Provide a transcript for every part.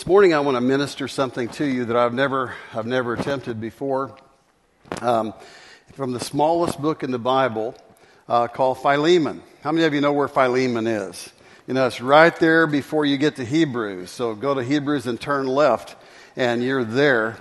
This morning I want to minister something to you that I've never attempted before, from the smallest book in the Bible called Philemon. How many of you know where Philemon is? You know, it's right there before you get to Hebrews. So go to Hebrews and turn left, and you're there.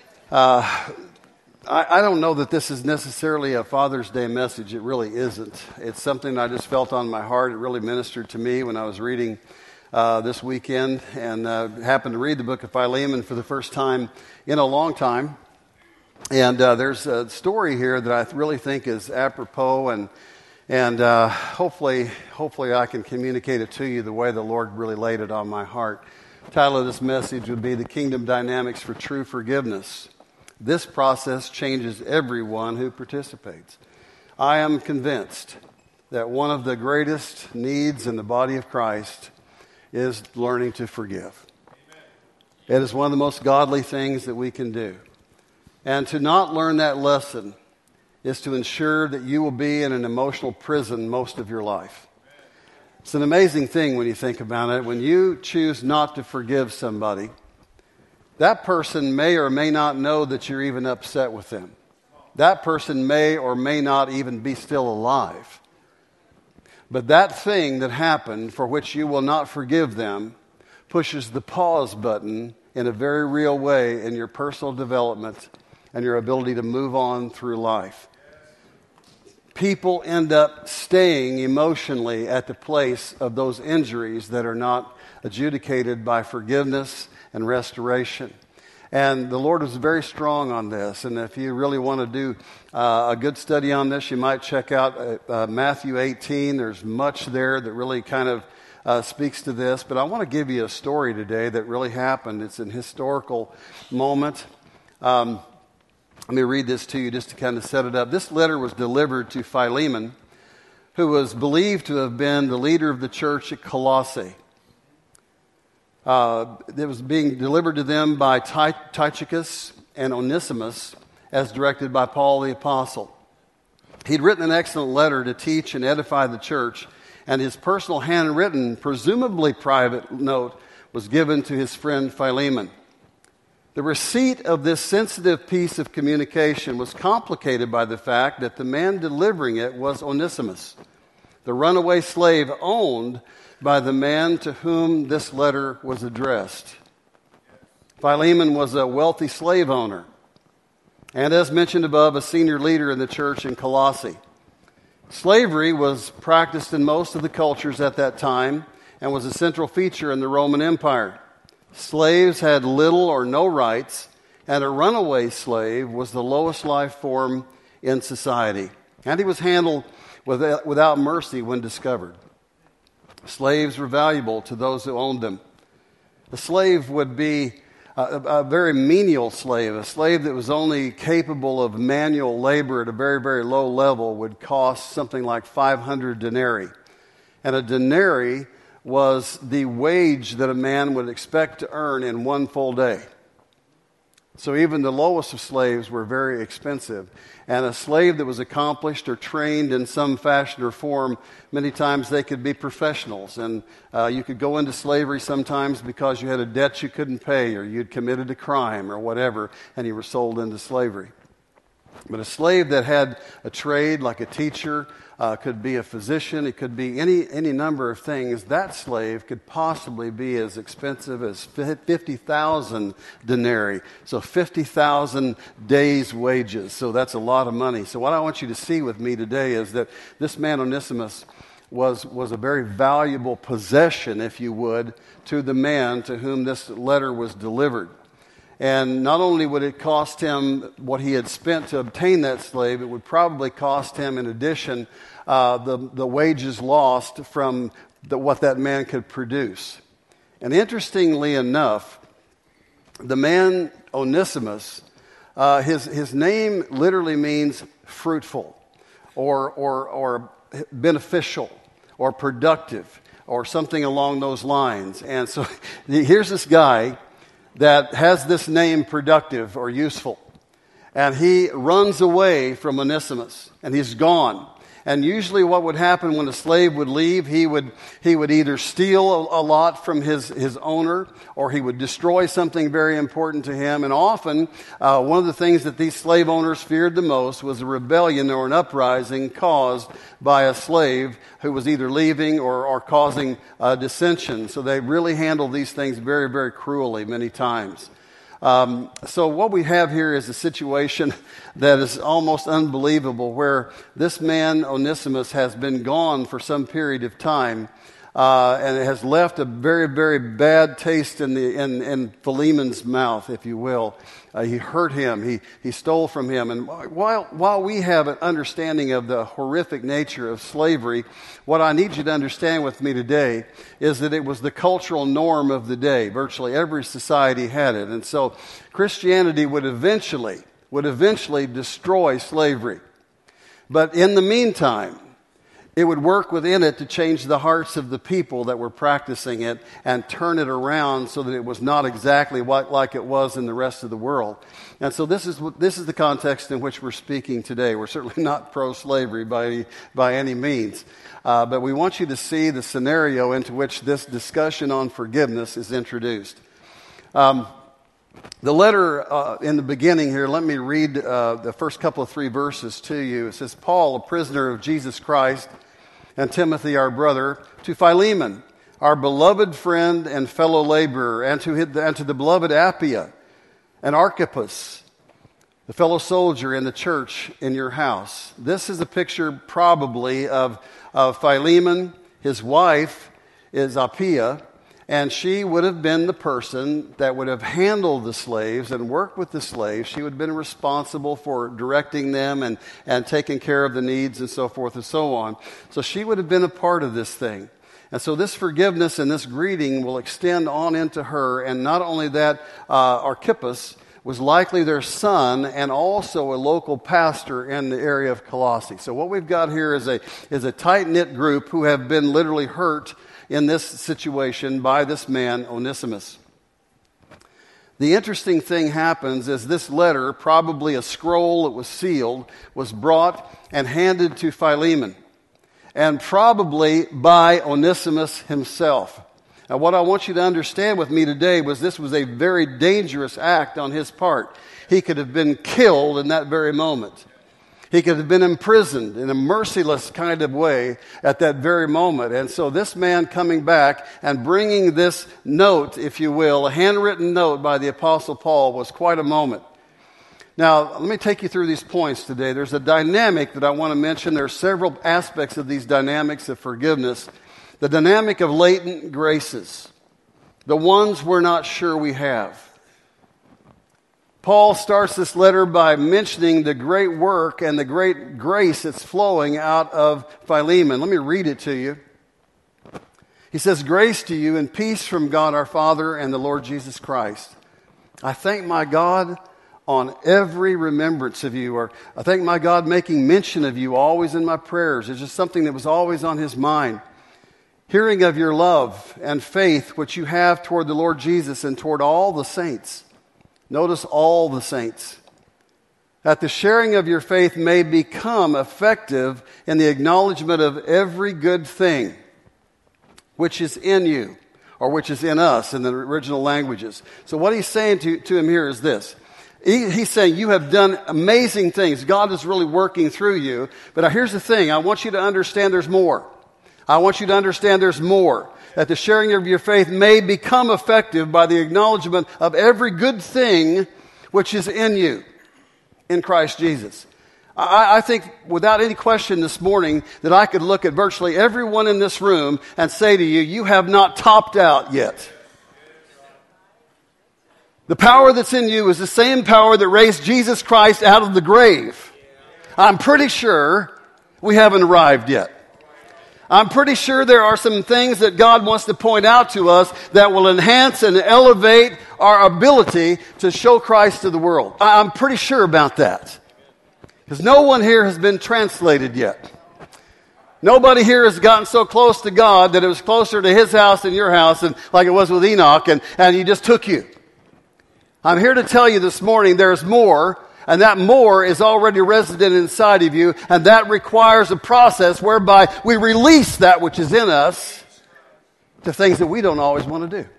I don't know that this is necessarily a Father's Day message. It really isn't. It's something I just felt on my heart. It really ministered to me when I was reading this weekend, and happened to read the book of Philemon for the first time in a long time. And there's a story here that I really think is apropos, and hopefully I can communicate it to you the way the Lord really laid it on my heart. The title of this message would be The Kingdom Dynamics for True Forgiveness. This process changes everyone who participates. I am convinced that one of the greatest needs in the body of Christ is learning to forgive. It is one of the most godly things that we can do. And to not learn that lesson is to ensure that you will be in an emotional prison most of your life. It's an amazing thing when you think about it. When you choose not to forgive somebody, that person may or may not know that you're even upset with them. That person may or may not even be still alive. But that thing that happened for which you will not forgive them pushes the pause button in a very real way in your personal development and your ability to move on through life. People end up staying emotionally at the place of those injuries that are not adjudicated by forgiveness and restoration. And the Lord was very strong on this. And if you really want to do a good study on this, you might check out Matthew 18. There's much there that really kind of speaks to this. But I want to give you a story today that really happened. It's an historical moment. Let me read this to you just to kind of set it up. This letter was delivered to Philemon, who was believed to have been the leader of the church at Colossae. It was being delivered to them by Tychicus and Onesimus as directed by Paul the Apostle. He'd written an excellent letter to teach and edify the church, and his personal handwritten, presumably private note was given to his friend Philemon. The receipt of this sensitive piece of communication was complicated by the fact that the man delivering it was Onesimus, the runaway slave owned by the man to whom this letter was addressed. Philemon was a wealthy slave owner, and as mentioned above, a senior leader in the church in Colossae. Slavery was practiced in most of the cultures at that time and was a central feature in the Roman Empire. Slaves had little or no rights, and a runaway slave was the lowest life form in society, and he was handled without mercy when discovered. Slaves were valuable to those who owned them. A slave would be a very menial slave. A slave that was only capable of manual labor at a very, very low level would cost something like 500 denarii. And a denarii was the wage that a man would expect to earn in one full day. So even the lowest of slaves were very expensive. And a slave that was accomplished or trained in some fashion or form, many times they could be professionals. And you could go into slavery sometimes because you had a debt you couldn't pay, or you'd committed a crime or whatever, and you were sold into slavery. But a slave that had a trade, like a teacher, could be a physician, it could be any number of things. That slave could possibly be as expensive as 50,000 denarii. So 50,000 days' wages. So that's a lot of money. So what I want you to see with me today is that this man Onesimus was a very valuable possession, if you would, to the man to whom this letter was delivered. And not only would it cost him what he had spent to obtain that slave, it would probably cost him, in addition, the wages lost from what that man could produce. And interestingly enough, the man Onesimus, his name literally means fruitful, or beneficial, or productive, or something along those lines. And so here's this guy that has this name, productive or useful. And he runs away from Onesimus, and he's gone. And usually what would happen when a slave would leave, he would either steal a lot from his owner, or he would destroy something very important to him. And often, one of the things that these slave owners feared the most was a rebellion or an uprising caused by a slave who was either leaving or causing dissension. So they really handled these things very, very cruelly many times. So what we have here is a situation that is almost unbelievable, where this man, Onesimus, has been gone for some period of time, and it has left a very, very bad taste in Philemon's mouth, if you will. He hurt him. He stole from him. And while we have an understanding of the horrific nature of slavery, what I need you to understand with me today is that it was the cultural norm of the day. Virtually every society had it. And so Christianity would eventually destroy slavery. But in the meantime, it would work within it to change the hearts of the people that were practicing it and turn it around so that it was not exactly like it was in the rest of the world. And so this is the context in which we're speaking today. We're certainly not pro-slavery by any means. But we want you to see the scenario into which this discussion on forgiveness is introduced. The letter in the beginning here, let me read the first couple of 3 verses to you. It says, Paul, a prisoner of Jesus Christ, and Timothy, our brother, to Philemon, our beloved friend and fellow laborer, and to the beloved Apphia and Archippus, the fellow soldier in the church in your house. This is a picture probably of Philemon. His wife is Apphia, and she would have been the person that would have handled the slaves and worked with the slaves. She would have been responsible for directing them and taking care of the needs and so forth and so on. So she would have been a part of this thing. And so this forgiveness and this greeting will extend on into her. And not only that, Archippus was likely their son and also a local pastor in the area of Colossae. So what we've got here is a tight-knit group who have been literally hurt in this situation by this man, Onesimus. The interesting thing happens is this letter, probably a scroll that was sealed, was brought and handed to Philemon, and probably by Onesimus himself. Now, what I want you to understand with me today was this was a very dangerous act on his part. He could have been killed in that very moment. He could have been imprisoned in a merciless kind of way at that very moment. And so this man coming back and bringing this note, if you will, a handwritten note by the Apostle Paul, was quite a moment. Now, let me take you through these points today. There's a dynamic that I want to mention. There are several aspects of these dynamics of forgiveness. The dynamic of latent graces, the ones we're not sure we have. Paul starts this letter by mentioning the great work and the great grace that's flowing out of Philemon. Let me read it to you. He says, "Grace to you and peace from God our Father and the Lord Jesus Christ. I thank my God on every remembrance of you," or I thank my God making mention of you always in my prayers. It's just something that was always on his mind. "Hearing of your love and faith which you have toward the Lord Jesus and toward all the saints." Notice all the saints. "That the sharing of your faith may become effective in the acknowledgement of every good thing which is in you," or which is in us in the original languages. So what he's saying to him here is this. He's saying you have done amazing things. God is really working through you. But here's the thing. I want you to understand there's more. I want you to understand there's more. That the sharing of your faith may become effective by the acknowledgement of every good thing which is in you, in Christ Jesus. I think without any question this morning that I could look at virtually everyone in this room and say to you, you have not topped out yet. The power that's in you is the same power that raised Jesus Christ out of the grave. I'm pretty sure we haven't arrived yet. I'm pretty sure there are some things that God wants to point out to us that will enhance and elevate our ability to show Christ to the world. I'm pretty sure about that. Because no one here has been translated yet. Nobody here has gotten so close to God that it was closer to his house than your house, and like it was with Enoch, and he just took you. I'm here to tell you this morning there's more. And that more is already resident inside of you, and that requires a process whereby we release that which is in us to things that we don't always want to do.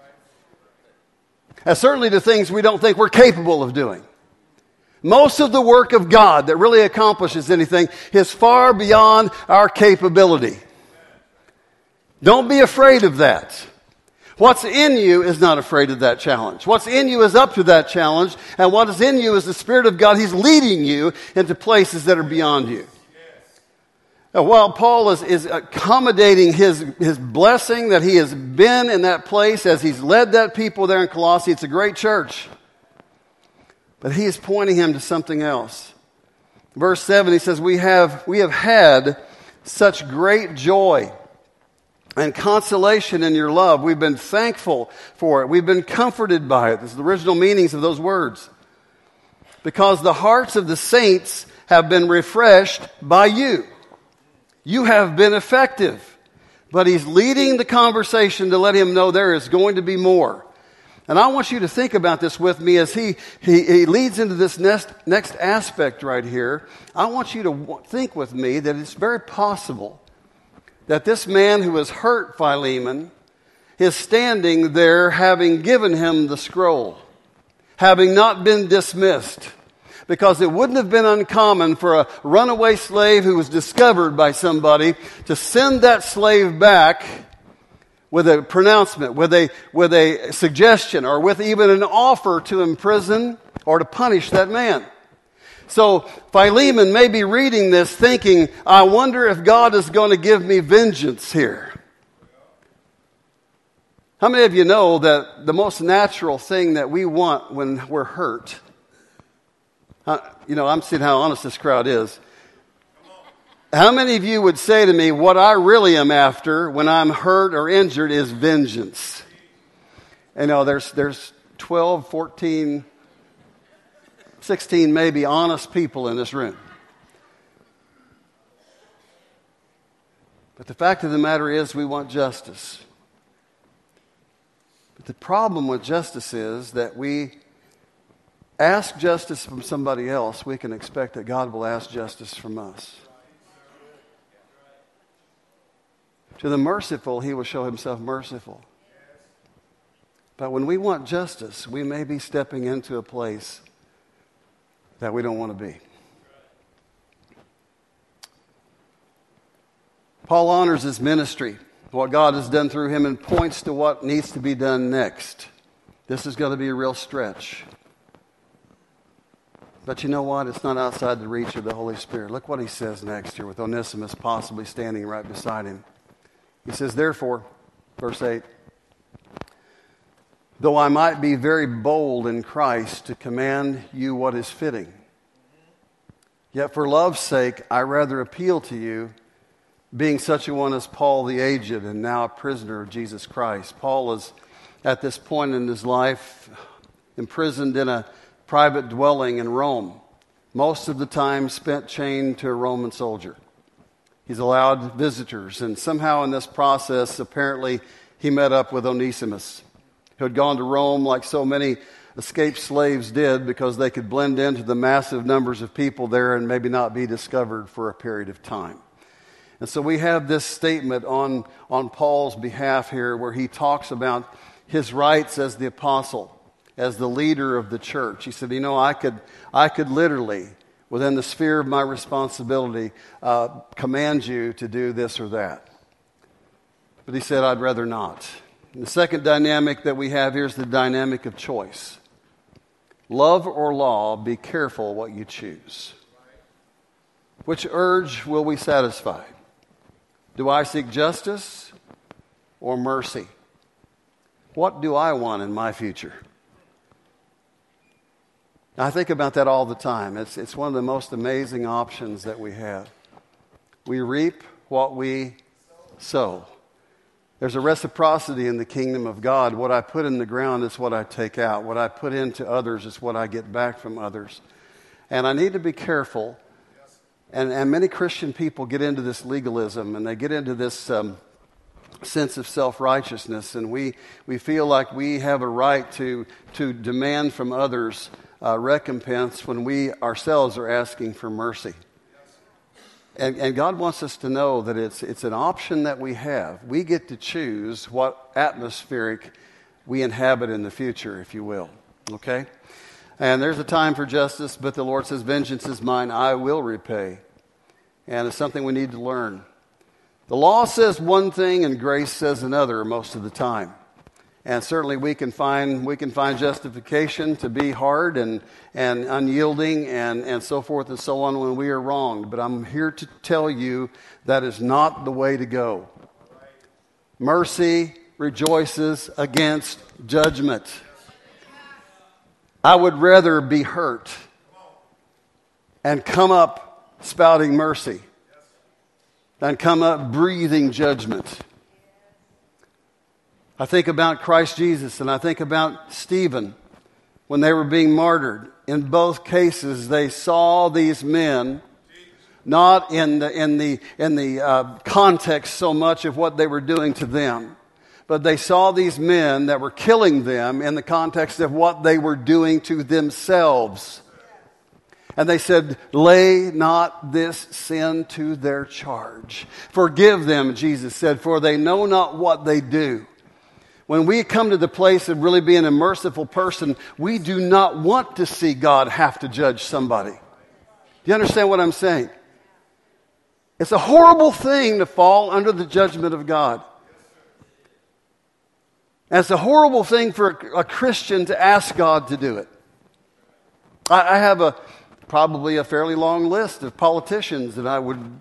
And certainly to things we don't think we're capable of doing. Most of the work of God that really accomplishes anything is far beyond our capability. Don't be afraid of that. What's in you is not afraid of that challenge. What's in you is up to that challenge, and what is in you is the Spirit of God. He's leading you into places that are beyond you. Now, while Paul is accommodating his blessing that he has been in that place as he's led that people there in Colossae, it's a great church. But he is pointing him to something else. Verse 7, he says, we have had such great joy and consolation in your love. We've been thankful for it. We've been comforted by it. This is the original meanings of those words. Because the hearts of the saints have been refreshed by you. You have been effective. But he's leading the conversation to let him know there is going to be more. And I want you to think about this with me as he leads into this next aspect right here. I want you to think with me that it's very possible that this man who has hurt Philemon is standing there having given him the scroll, having not been dismissed. Because it wouldn't have been uncommon for a runaway slave who was discovered by somebody to send that slave back with a pronouncement, with a suggestion, or with even an offer to imprison or to punish that man. So Philemon may be reading this thinking, I wonder if God is going to give me vengeance here. How many of you know that the most natural thing that we want when we're hurt, I'm seeing how honest this crowd is. How many of you would say to me, what I really am after when I'm hurt or injured is vengeance? There's 12, 14, 16 maybe honest people in this room. But the fact of the matter is we want justice. But the problem with justice is that we ask justice from somebody else, we can expect that God will ask justice from us. To the merciful, he will show himself merciful. But when we want justice, we may be stepping into a place that we don't want to be. Paul honors his ministry, what God has done through him, and points to what needs to be done next. This is going to be a real stretch. But you know what? It's not outside the reach of the Holy Spirit. Look what he says next here with Onesimus possibly standing right beside him. He says, therefore, verse 8, though I might be very bold in Christ to command you what is fitting, yet for love's sake I rather appeal to you, being such a one as Paul the aged and now a prisoner of Jesus Christ. Paul is at this point in his life imprisoned in a private dwelling in Rome, most of the time spent chained to a Roman soldier. He's allowed visitors, and somehow in this process, apparently, he met up with Onesimus, who had gone to Rome like so many escaped slaves did because they could blend into the massive numbers of people there and maybe not be discovered for a period of time. And so we have this statement on Paul's behalf here where he talks about his rights as the apostle, as the leader of the church. He said, I could literally, within the sphere of my responsibility, command you to do this or that. But he said, I'd rather not. And the second dynamic that we have here is the dynamic of choice. Love or law, be careful what you choose. Which urge will we satisfy? Do I seek justice or mercy? What do I want in my future? I think about that all the time. It's one of the most amazing options that we have. We reap what we sow. There's a reciprocity in the kingdom of God. What I put in the ground is what I take out. What I put into others is what I get back from others. And I need to be careful. And many Christian people get into this legalism, and they get into this sense of self-righteousness, and we feel like we have a right to demand from others recompense when we ourselves are asking for mercy. And God wants us to know that it's an option that we have. We get to choose what atmospheric we inhabit in the future, if you will. Okay? And there's a time for justice, but the Lord says, vengeance is mine, I will repay. And it's something we need to learn. The law says one thing and grace says another most of the time. And certainly we can find justification to be hard and unyielding and so forth and so on when we are wronged. But I'm here to tell you that is not the way to go. Mercy rejoices against judgment. I would rather be hurt and come up spouting mercy than come up breathing judgment. I think about Christ Jesus and I think about Stephen when they were being martyred. In both cases, they saw these men not in the context so much of what they were doing to them, but they saw these men that were killing them in the context of what they were doing to themselves. And they said, lay not this sin to their charge. Forgive them, Jesus said, for they know not what they do. When we come to the place of really being a merciful person, we do not want to see God have to judge somebody. Do you understand what I'm saying? It's a horrible thing to fall under the judgment of God. And it's a horrible thing for a Christian to ask God to do it. I have probably a fairly long list of politicians that I would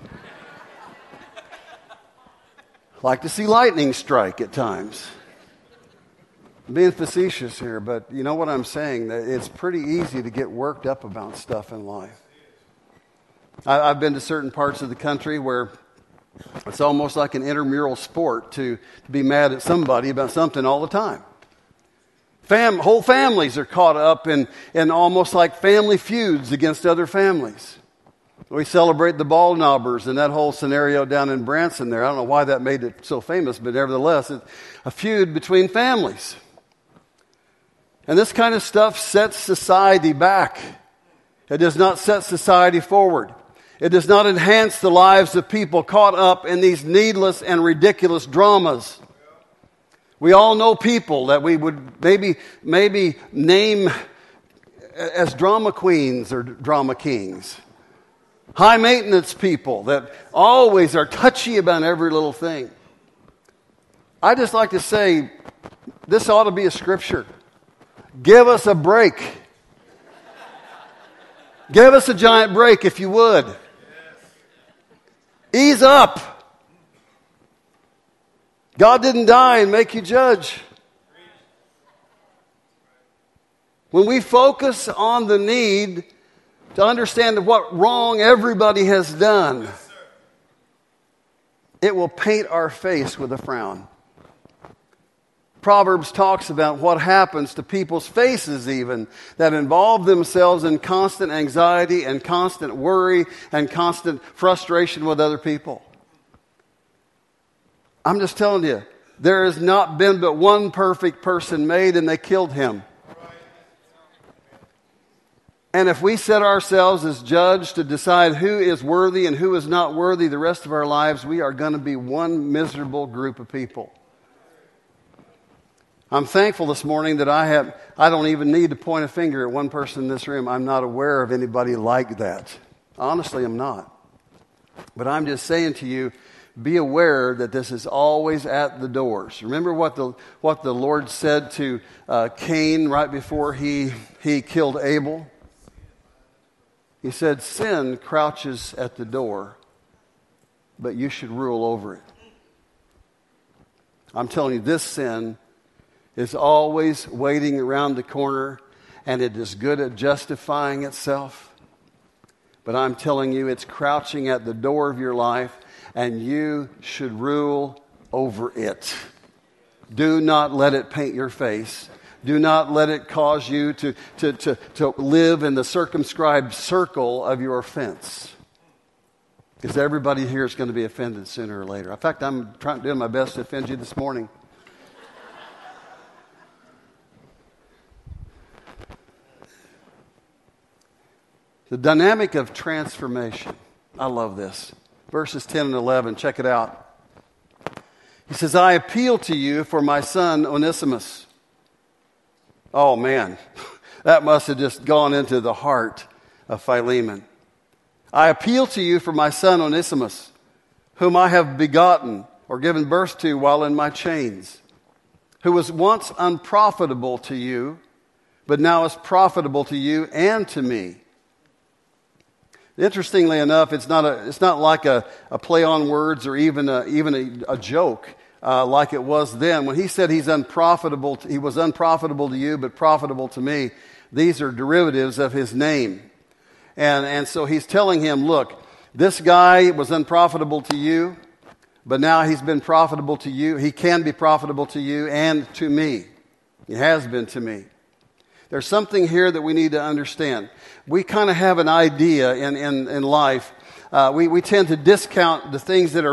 like to see lightning strike at times. I'm being facetious here, but you know what I'm saying? That it's pretty easy to get worked up about stuff in life. I've been to certain parts of the country where it's almost like an intramural sport to be mad at somebody about something all the time. Whole families are caught up in almost like family feuds against other families. We celebrate the ball knobbers and that whole scenario down in Branson there. I don't know why that made it so famous, but nevertheless, it's a feud between families. And this kind of stuff sets society back. It does not set society forward. It does not enhance the lives of people caught up in these needless and ridiculous dramas. We all know people that we would maybe name as drama queens or drama kings. High maintenance people that always are touchy about every little thing. I just like to say, this ought to be a scripture. Give us a break. Give us a giant break if you would. Ease up. God didn't die and make you judge. When we focus on the need to understand what wrong everybody has done, it will paint our face with a frown. Proverbs talks about what happens to people's faces even that involve themselves in constant anxiety and constant worry and constant frustration with other people. I'm just telling you, there has not been but one perfect person made and they killed him. And if we set ourselves as judge to decide who is worthy and who is not worthy the rest of our lives, we are going to be one miserable group of people. I'm thankful this morning that I don't even need to point a finger at one person in this room. I'm not aware of anybody like that. Honestly, I'm not. But I'm just saying to you, be aware that this is always at the doors. Remember what the Lord said to Cain right before he killed Abel? He said, sin crouches at the door, but you should rule over it. I'm telling you, this sin is always waiting around the corner, and it is good at justifying itself. But I'm telling you, it's crouching at the door of your life, and you should rule over it. Do not let it paint your face. Do not let it cause you to live in the circumscribed circle of your offense. Because everybody here is going to be offended sooner or later. In fact, I'm doing my best to offend you this morning. The dynamic of transformation. I love this. Verses 10 and 11, check it out. He says, I appeal to you for my son Onesimus. Oh man, that must have just gone into the heart of Philemon. I appeal to you for my son Onesimus, whom I have begotten or given birth to while in my chains, who was once unprofitable to you, but now is profitable to you and to me. Interestingly enough, it's not like a play on words or even a joke like it was then. When he said he was unprofitable to you, but profitable to me, these are derivatives of his name. And so he's telling him, look, this guy was unprofitable to you, but now he's been profitable to you. He can be profitable to you and to me. He has been to me. There's something here that we need to understand. We kind of have an idea in life. We tend to discount the things that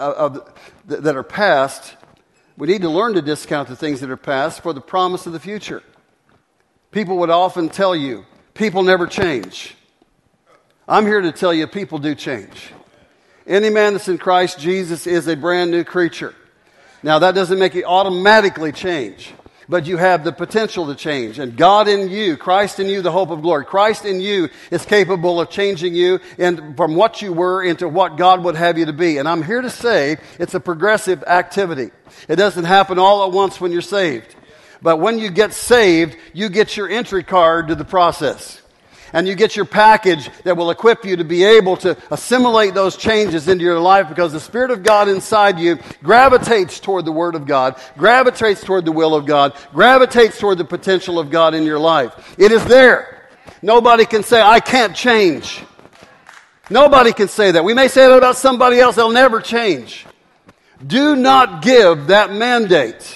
are past. We need to learn to discount the things that are past for the promise of the future. People would often tell you, people never change. I'm here to tell you, people do change. Any man that's in Christ Jesus is a brand new creature. Now, that doesn't make it automatically change. But you have the potential to change. And God in you, Christ in you, the hope of glory. Christ in you is capable of changing you from what you were into what God would have you to be. And I'm here to say it's a progressive activity. It doesn't happen all at once when you're saved. But when you get saved, you get your entry card to the process. And you get your package that will equip you to be able to assimilate those changes into your life, because the Spirit of God inside you gravitates toward the Word of God, gravitates toward the will of God, gravitates toward the potential of God in your life. It is there. Nobody can say, I can't change. Nobody can say that. We may say that about somebody else, they'll never change. Do not give that mandate.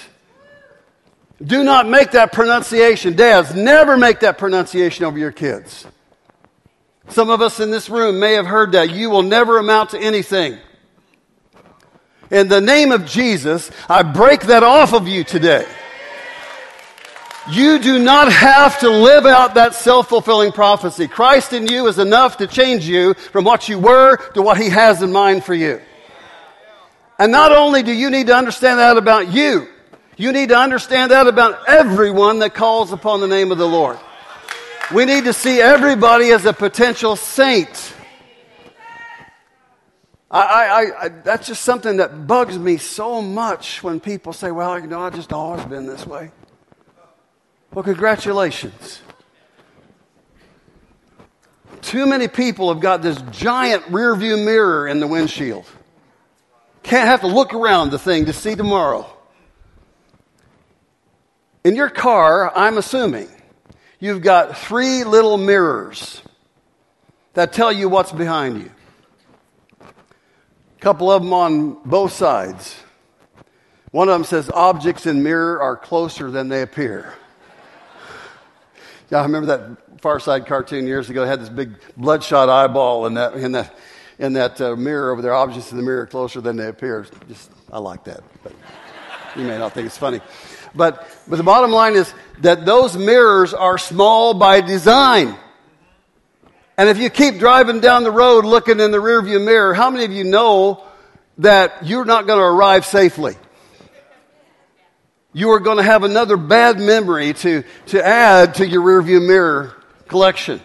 Do not make that pronunciation. Dads, never make that pronunciation over your kids. Some of us in this room may have heard that. You will never amount to anything. In the name of Jesus, I break that off of you today. You do not have to live out that self-fulfilling prophecy. Christ in you is enough to change you from what you were to what He has in mind for you. And not only do you need to understand that about you, you need to understand that about everyone that calls upon the name of the Lord. We need to see everybody as a potential saint. That's just something that bugs me so much when people say, well, I've just always been this way. Well, congratulations. Too many people have got this giant rearview mirror in the windshield. Can't have to look around the thing to see tomorrow. In your car, I'm assuming, you've got 3 little mirrors that tell you what's behind you. A couple of them on both sides. One of them says, objects in mirror are closer than they appear. Yeah, I remember that Far Side cartoon years ago. It had this big bloodshot eyeball in that mirror over there. Objects in the mirror are closer than they appear. I like that. But you may not think it's funny. But the bottom line is that those mirrors are small by design. And if you keep driving down the road looking in the rearview mirror, how many of you know that you're not going to arrive safely? You are going to have another bad memory to add to your rearview mirror collection.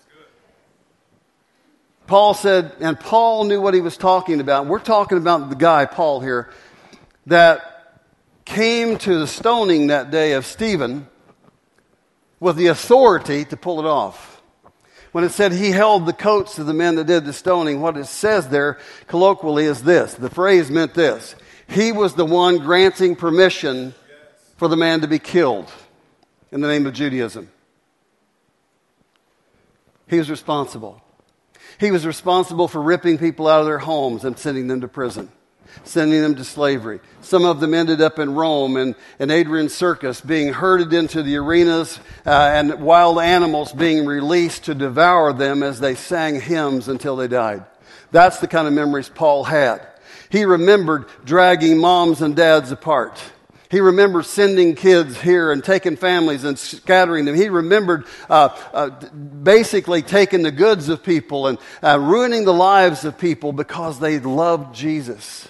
Paul said, and Paul knew what he was talking about. We're talking about the guy, Paul here, that came to the stoning that day of Stephen with the authority to pull it off. When it said he held the coats of the men that did the stoning, what it says there colloquially is this. The phrase meant this. He was the one granting permission for the man to be killed in the name of Judaism. He was responsible. He was responsible for ripping people out of their homes and sending them to prison, sending them to slavery. Some of them ended up in Rome and Hadrian's Circus, being herded into the arenas and wild animals being released to devour them as they sang hymns until they died. That's the kind of memories Paul had. He remembered dragging moms and dads apart. He remembered sending kids here and taking families and scattering them. He remembered basically taking the goods of people and ruining the lives of people because they loved Jesus.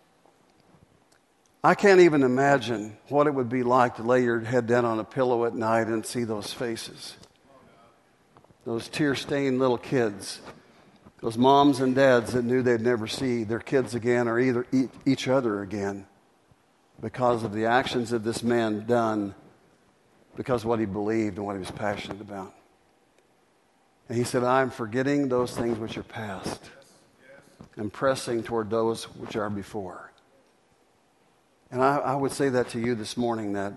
I can't even imagine what it would be like to lay your head down on a pillow at night and see those faces. Those tear-stained little kids. Those moms and dads that knew they'd never see their kids again or either each other again, because of the actions of this man done, because of what he believed and what he was passionate about. And he said, I am forgetting those things which are past and pressing toward those which are before. And I would say that to you this morning, that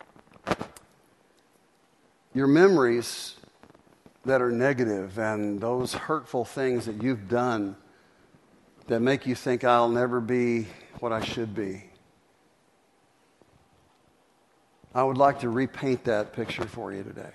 your memories that are negative and those hurtful things that you've done that make you think I'll never be what I should be, I would like to repaint that picture for you today.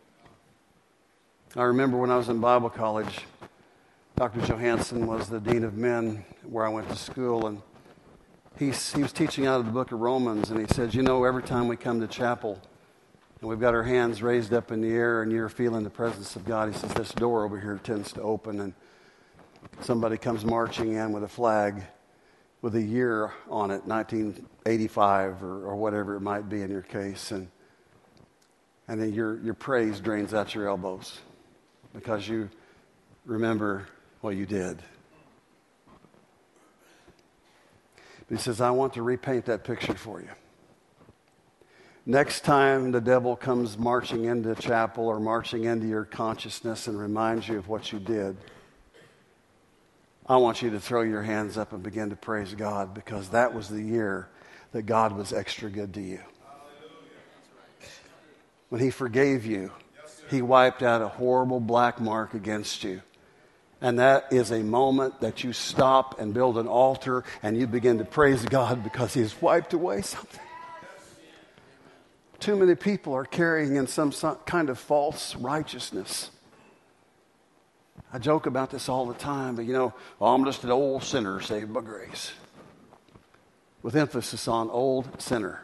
I remember when I was in Bible college, Dr. Johansson was the dean of men where I went to school, and he was teaching out of the book of Romans, and he said, you know, every time we come to chapel and we've got our hands raised up in the air and you're feeling the presence of God, he says, this door over here tends to open and somebody comes marching in with a flag with a year on it, 1985 or whatever it might be in your case, and then your praise drains out your elbows because you remember what you did. But he says, I want to repaint that picture for you. Next time the devil comes marching into chapel or marching into your consciousness and reminds you of what you did, I want you to throw your hands up and begin to praise God, because that was the year that God was extra good to you. When he forgave you, he wiped out a horrible black mark against you. And that is a moment that you stop and build an altar and you begin to praise God because he has wiped away something. Too many people are carrying in some kind of false righteousness. I joke about this all the time, but I'm just an old sinner saved by grace. With emphasis on old sinner.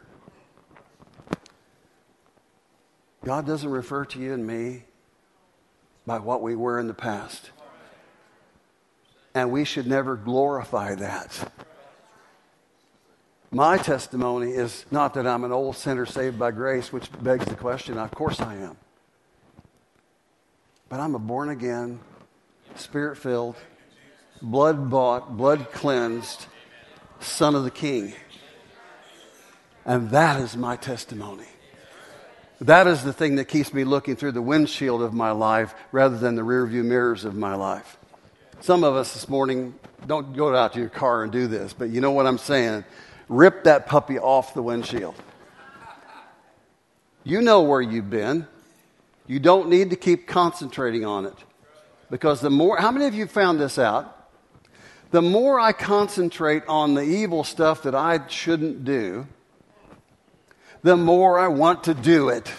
God doesn't refer to you and me by what we were in the past. And we should never glorify that. My testimony is not that I'm an old sinner saved by grace, which begs the question, of course I am. But I'm a born-again, Spirit-filled, blood-bought, blood-cleansed Son of the King. And that is my testimony. That is the thing that keeps me looking through the windshield of my life rather than the rearview mirrors of my life. Some of us this morning, don't go out to your car and do this, but you know what I'm saying. Rip that puppy off the windshield. You know where you've been. You don't need to keep concentrating on it. Because the more, how many of you found this out? The more I concentrate on the evil stuff that I shouldn't do, the more I want to do it.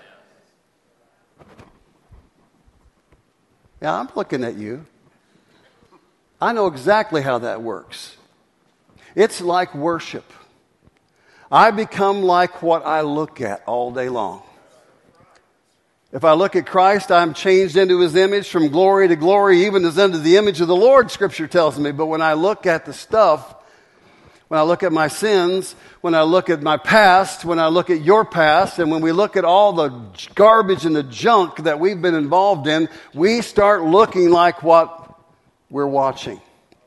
Yeah, I'm looking at you. I know exactly how that works. It's like worship. I become like what I look at all day long. If I look at Christ, I'm changed into his image from glory to glory, even as unto the image of the Lord, Scripture tells me. But when I look at the stuff, when I look at my sins, when I look at my past, when I look at your past, and when we look at all the garbage and the junk that we've been involved in, we start looking like what we're watching.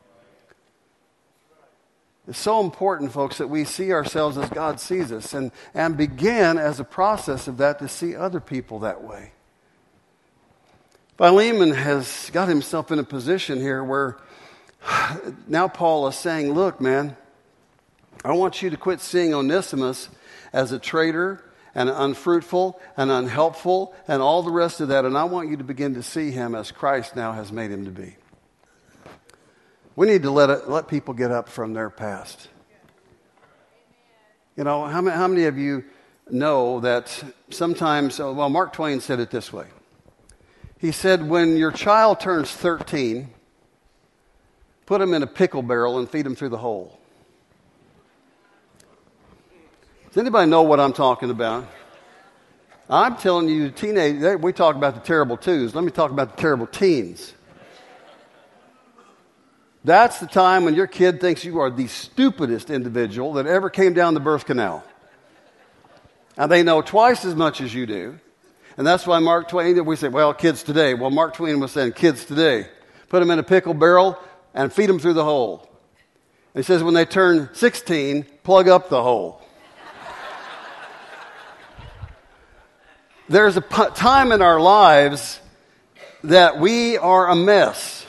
It's so important, folks, that we see ourselves as God sees us and begin as a process of that to see other people that way. Philemon has got himself in a position here where now Paul is saying, look, man, I want you to quit seeing Onesimus as a traitor and unfruitful and unhelpful and all the rest of that, and I want you to begin to see him as Christ now has made him to be. We need to let people get up from their past. You know, how many of you know that sometimes, well, Mark Twain said it this way. He said, when your child turns 13, put him in a pickle barrel and feed him through the hole. Does anybody know what I'm talking about? I'm telling you, we talk about the terrible twos. Let me talk about the terrible teens. That's the time when your kid thinks you are the stupidest individual that ever came down the birth canal. And they know twice as much as you do. And that's why Mark Twain, we say, well, kids today. Well, Mark Twain was saying, kids today. Put them in a pickle barrel and feed them through the hole. And he says when they turn 16, plug up the hole. There's a time in our lives that we are a mess.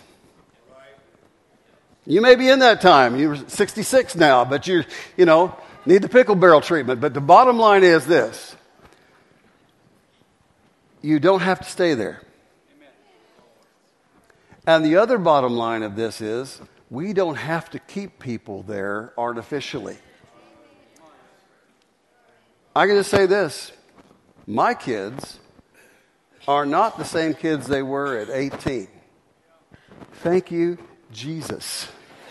You may be in that time. You're 66 now, but you need the pickle barrel treatment. But the bottom line is this. You don't have to stay there. And the other bottom line of this is we don't have to keep people there artificially. I can just say this. My kids are not the same kids they were at 18. Thank you, Jesus.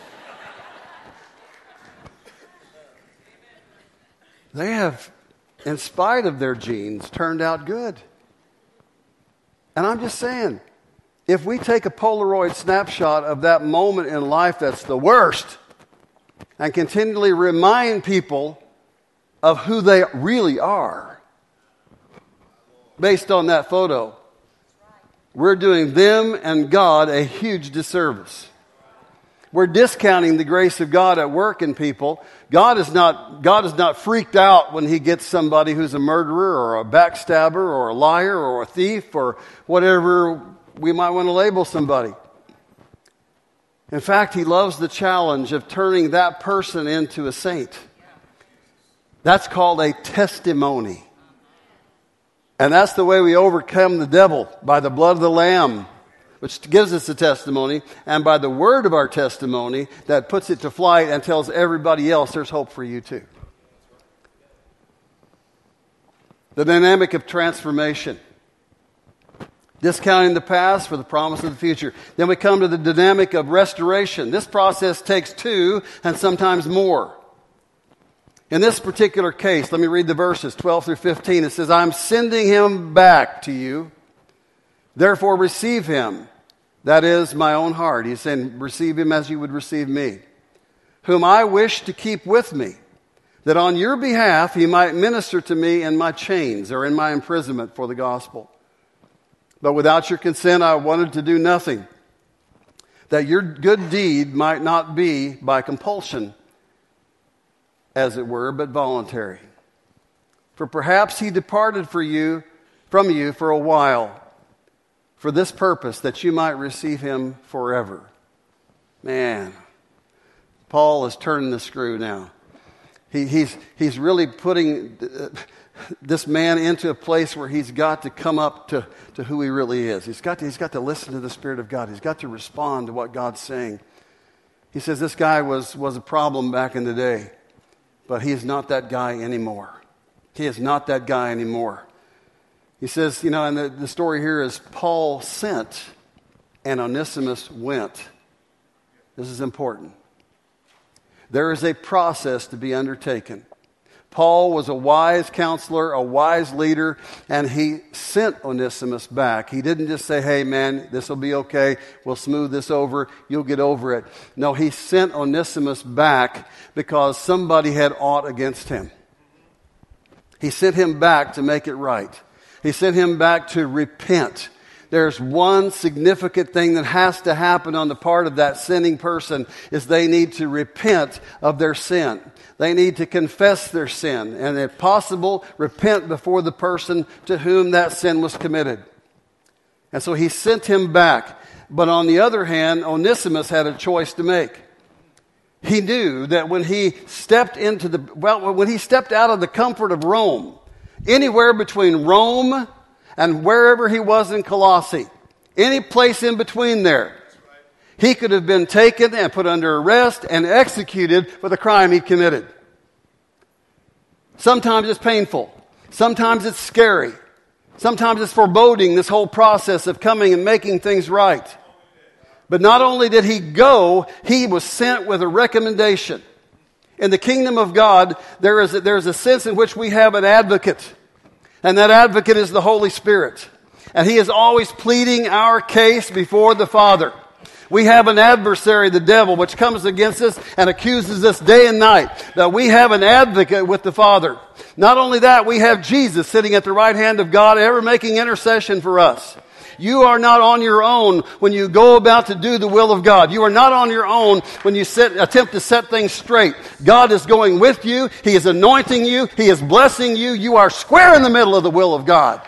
They have, in spite of their genes, turned out good. And I'm just saying, if we take a Polaroid snapshot of that moment in life that's the worst and continually remind people of who they really are, based on that photo, we're doing them and God a huge disservice. We're discounting the grace of God at work in people. God is not freaked out when he gets somebody who's a murderer or a backstabber or a liar or a thief or whatever we might want to label somebody. In fact, he loves the challenge of turning that person into a saint. That's called a testimony. And that's the way we overcome the devil, by the blood of the Lamb, which gives us a testimony, and by the word of our testimony that puts it to flight and tells everybody else there's hope for you too. The dynamic of transformation. Discounting the past for the promise of the future. Then we come to the dynamic of restoration. This process takes 2 and sometimes more. In this particular case, let me read the verses, 12 through 15. It says, I'm sending him back to you. Therefore receive him. That is my own heart. He's saying, receive him as you would receive me. Whom I wish to keep with me, that on your behalf he might minister to me in my chains or in my imprisonment for the gospel. But without your consent I wanted to do nothing, that your good deed might not be by compulsion, as it were, but voluntary. For perhaps he departed from you for a while, for this purpose, that you might receive him forever. Man, Paul is turning the screw now. He's really putting this man into a place where he's got to come up to who he really is. He's got to listen to the Spirit of God. He's got to respond to what God's saying. He says this guy was a problem back in the day. But he is not that guy anymore. He is not that guy anymore. He says, and the story here is Paul sent and Onesimus went. This is important. There is a process to be undertaken. Paul was a wise counselor, a wise leader, and he sent Onesimus back. He didn't just say, hey man, this will be okay. We'll smooth this over. You'll get over it. No, he sent Onesimus back because somebody had aught against him. He sent him back to make it right. He sent him back to repent. There's one significant thing that has to happen on the part of that sinning person is they need to repent of their sin. They need to confess their sin and, if possible, repent before the person to whom that sin was committed. And so he sent him back. But on the other hand, Onesimus had a choice to make. He knew that when he stepped out of the comfort of Rome, anywhere between Rome and wherever he was in Colossae, any place in between there, he could have been taken and put under arrest and executed for the crime he committed. Sometimes it's painful. Sometimes it's scary. Sometimes it's foreboding, this whole process of coming and making things right. But not only did he go, he was sent with a recommendation. In the kingdom of God, there is a sense in which we have an advocate. And that advocate is the Holy Spirit. And He is always pleading our case before the Father. We have an adversary, the devil, which comes against us and accuses us day and night. That we have an advocate with the Father. Not only that, we have Jesus sitting at the right hand of God, ever making intercession for us. You are not on your own when you go about to do the will of God. You are not on your own when you attempt to set things straight. God is going with you. He is anointing you. He is blessing you. You are square in the middle of the will of God.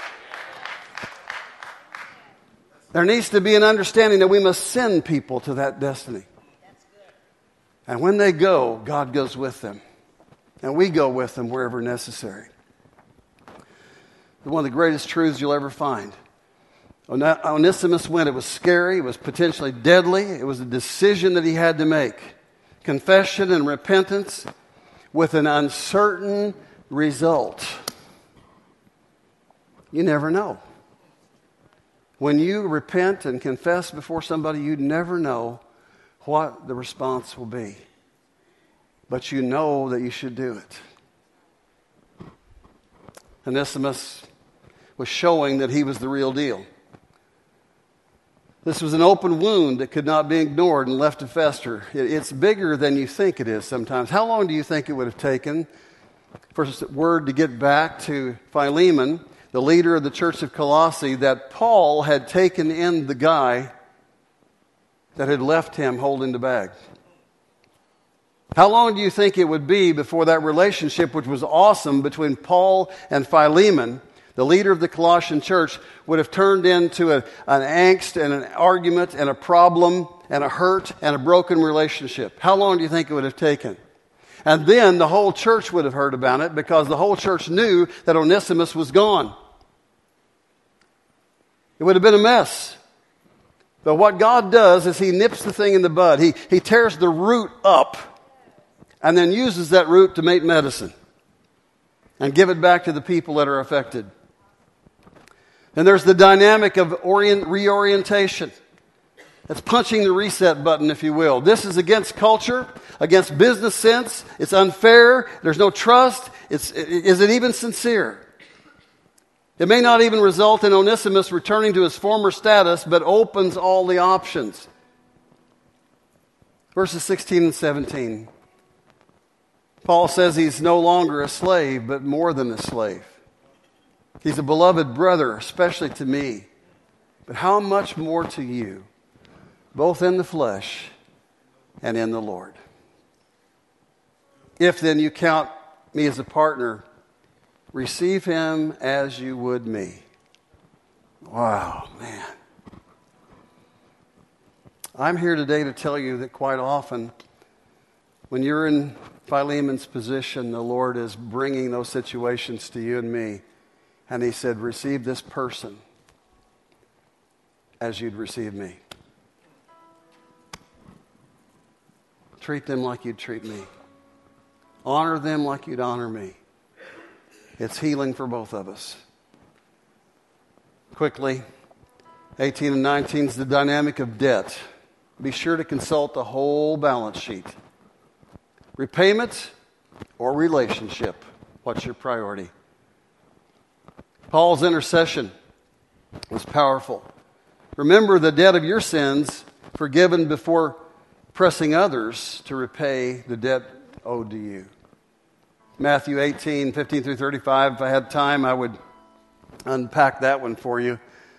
There needs to be an understanding that we must send people to that destiny. And when they go, God goes with them. And we go with them wherever necessary. One of the greatest truths you'll ever find. Onesimus went. It was scary. It was potentially deadly. It was a decision that he had to make. Confession and repentance with an uncertain result. You never know. When you repent and confess before somebody, you never know what the response will be. But you know that you should do it. Onesimus was showing that he was the real deal. This was an open wound that could not be ignored and left to fester. It's bigger than you think it is sometimes. How long do you think it would have taken for word to get back to Philemon, the leader of the church of Colossae, that Paul had taken in the guy that had left him holding the bag? How long do you think it would be before that relationship, which was awesome, between Paul and Philemon, the leader of the Colossian church, would have turned into an angst and an argument and a problem and a hurt and a broken relationship? How long do you think it would have taken? And then the whole church would have heard about it, because the whole church knew that Onesimus was gone. It would have been a mess. But what God does is He nips the thing in the bud. He tears the root up and then uses that root to make medicine and give it back to the people that are affected. And there's the dynamic of reorientation. It's punching the reset button, if you will. This is against culture, against business sense. It's unfair. There's no trust. Is it even sincere? It may not even result in Onesimus returning to his former status, but opens all the options. Verses 16 and 17. Paul says he's no longer a slave, but more than a slave. He's a beloved brother, especially to me, but how much more to you, both in the flesh and in the Lord. If then you count me as a partner, receive him as you would me. Wow, man. I'm here today to tell you that quite often, when you're in Philemon's position, the Lord is bringing those situations to you and me. And He said, receive this person as you'd receive me. Treat them like you'd treat me. Honor them like you'd honor me. It's healing for both of us. Quickly, 18 and 19 is the dynamic of debt. Be sure to consult the whole balance sheet. Repayment or relationship? What's your priority? Paul's intercession was powerful. Remember the debt of your sins, forgiven before pressing others to repay the debt owed to you. Matthew 18, 15 through 35. If I had time, I would unpack that one for you.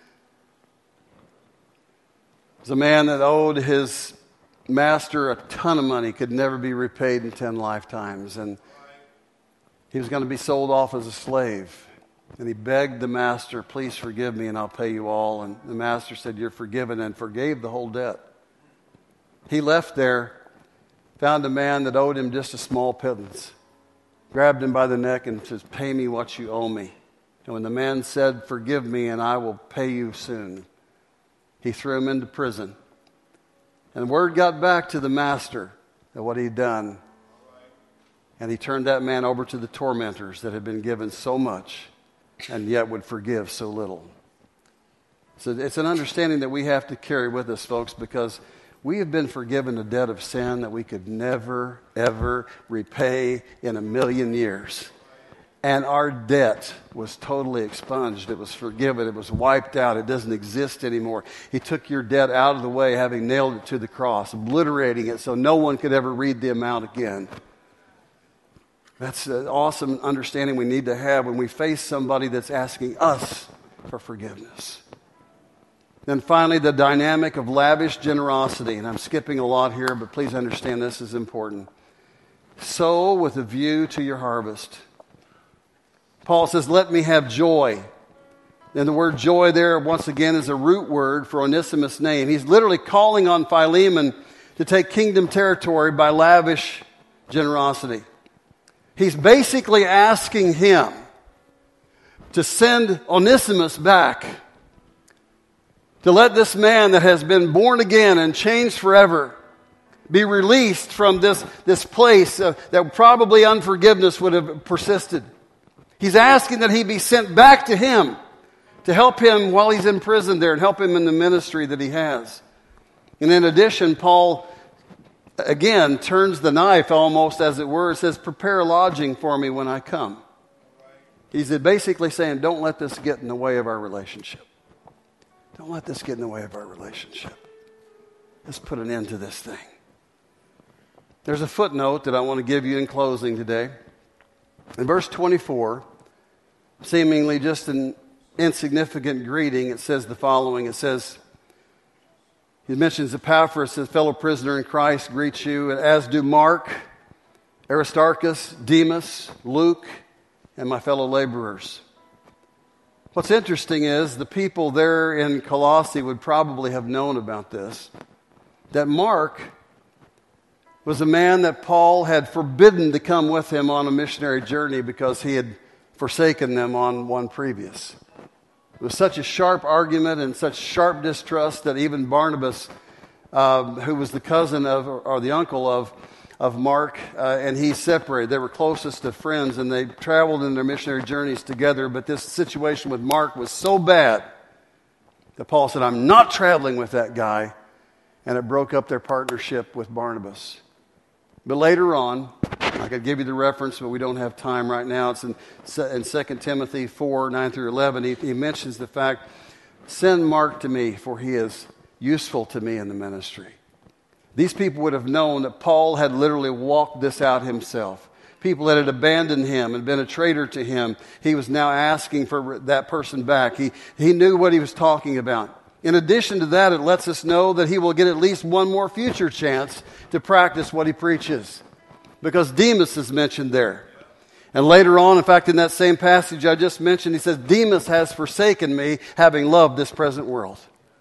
There's a man that owed his master a ton of money, could never be repaid in 10 lifetimes. And he was going to be sold off as a slave. And he begged the master, please forgive me and I'll pay you all. And the master said, you're forgiven, and forgave the whole debt. He left there, found a man that owed him just a small pittance, grabbed him by the neck and says, pay me what you owe me. And when the man said, forgive me and I will pay you soon, he threw him into prison. And word got back to the master of what he'd done. And he turned that man over to the tormentors that had been given so much and yet would forgive so little. So it's an understanding that we have to carry with us, folks, because We have been forgiven a debt of sin that we could never, ever repay in a million years. And our debt was totally expunged. It was forgiven. It was wiped out. It doesn't exist anymore. He took your debt out of the way, having nailed it to the cross, obliterating it so no one could ever read the amount again. That's an awesome understanding we need to have when we face somebody that's asking us for forgiveness. Then finally, the dynamic of lavish generosity. And I'm skipping a lot here, but please understand this is important. Sow with a view to your harvest. Paul says, let me have joy. And the word joy there, once again, is a root word for Onesimus' name. He's literally calling on Philemon to take kingdom territory by lavish generosity. He's basically asking him to send Onesimus back, to let this man that has been born again and changed forever be released from this place that probably unforgiveness would have persisted. He's asking that he be sent back to him to help him while he's in prison there and help him in the ministry that he has. And in addition, Paul, again, turns the knife almost, as it were. It says, prepare lodging for me when I come. He's basically saying, don't let this get in the way of our relationship. Don't let this get in the way of our relationship. Let's put an end to this thing. There's a footnote that I want to give you in closing today. In verse 24, seemingly just an insignificant greeting, it says the following. It says, he mentions Epaphras, his fellow prisoner in Christ, greets you, as do Mark, Aristarchus, Demas, Luke, and my fellow laborers. What's interesting is the people there in Colossae would probably have known about this, that Mark was a man that Paul had forbidden to come with him on a missionary journey because he had forsaken them on one previous. It was such a sharp argument and such sharp distrust that even Barnabas, who was the cousin of, or the uncle of Mark, and he separated. They were closest of friends, and they traveled in their missionary journeys together. But this situation with Mark was so bad that Paul said, I'm not traveling with that guy. And it broke up their partnership with Barnabas. But later on, I could give you the reference, but we don't have time right now. It's in 2 Timothy 4, 9 through 11. He mentions the fact, send Mark to me, for he is useful to me in the ministry. These people would have known that Paul had literally walked this out himself. People that had abandoned him and been a traitor to him, he was now asking for that person back. He knew what he was talking about. In addition to that, it lets us know that he will get at least one more future chance to practice what he preaches, because Demas is mentioned there. And later on, in fact, in that same passage I just mentioned, he says, Demas has forsaken me, having loved this present world.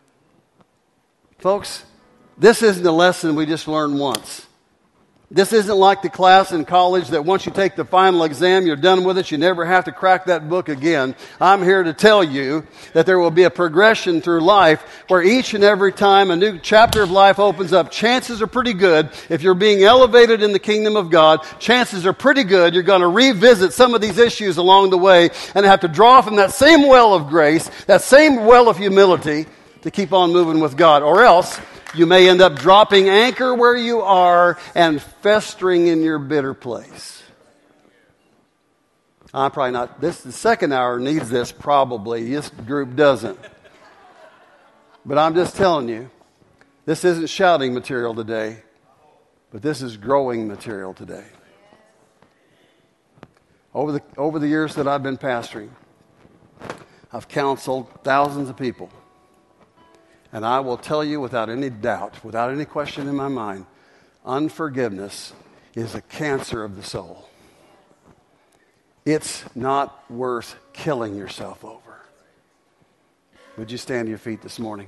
Folks, this isn't a lesson we just learned once. This isn't like the class in college that once you take the final exam, you're done with it. You never have to crack that book again. I'm here to tell you that there will be a progression through life where each and every time a new chapter of life opens up, chances are pretty good, if you're being elevated in the kingdom of God, chances are pretty good you're going to revisit some of these issues along the way and have to draw from that same well of grace, that same well of humility to keep on moving with God. Or else you may end up dropping anchor where you are and festering in your bitter place. I'm probably not. The second hour needs this probably. This group doesn't. But I'm just telling you, this isn't shouting material today, but this is growing material today. Over the years that I've been pastoring, I've counseled thousands of people. And I will tell you without any doubt, without any question in my mind, unforgiveness is a cancer of the soul. It's not worth killing yourself over. Would you stand to your feet this morning?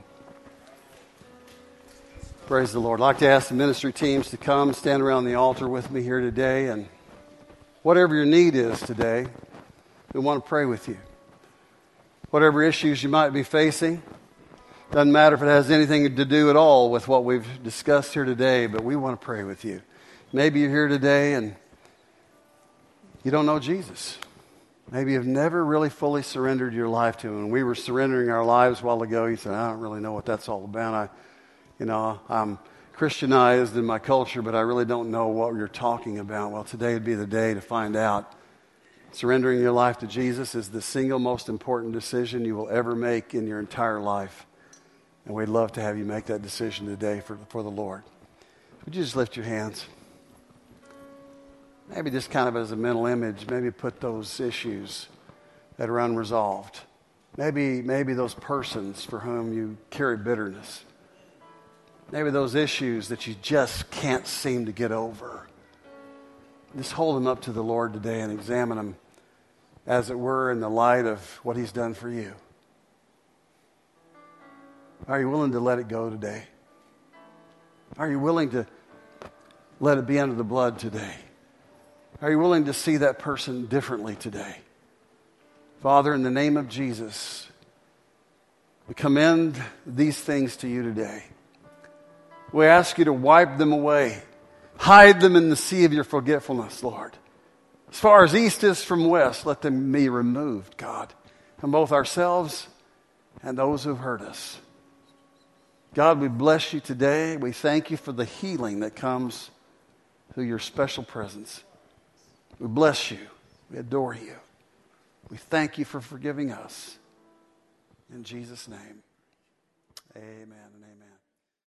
Praise the Lord. I'd like to ask the ministry teams to come stand around the altar with me here today. And whatever your need is today, we want to pray with you. Whatever issues you might be facing, doesn't matter if it has anything to do at all with what we've discussed here today, but we want to pray with you. Maybe you're here today and you don't know Jesus. Maybe you've never really fully surrendered your life to Him. When we were surrendering our lives a while ago, you said, I don't really know what that's all about. I'm Christianized in my culture, but I really don't know what you're talking about. Well, today would be the day to find out. Surrendering your life to Jesus is the single most important decision you will ever make in your entire life. And we'd love to have you make that decision today for the Lord. Would you just lift your hands? Maybe just kind of as a mental image, maybe put those issues that are unresolved. Maybe those persons for whom you carry bitterness. Maybe those issues that you just can't seem to get over. Just hold them up to the Lord today and examine them, as it were, in the light of what He's done for you. Are you willing to let it go today? Are you willing to let it be under the blood today? Are you willing to see that person differently today? Father, in the name of Jesus, we commend these things to you today. We ask you to wipe them away. Hide them in the sea of your forgetfulness, Lord. As far as east is from west, let them be removed, God, from both ourselves and those who've hurt us. God, we bless you today. We thank you for the healing that comes through your special presence. We bless you. We adore you. We thank you for forgiving us. In Jesus' name, amen and amen.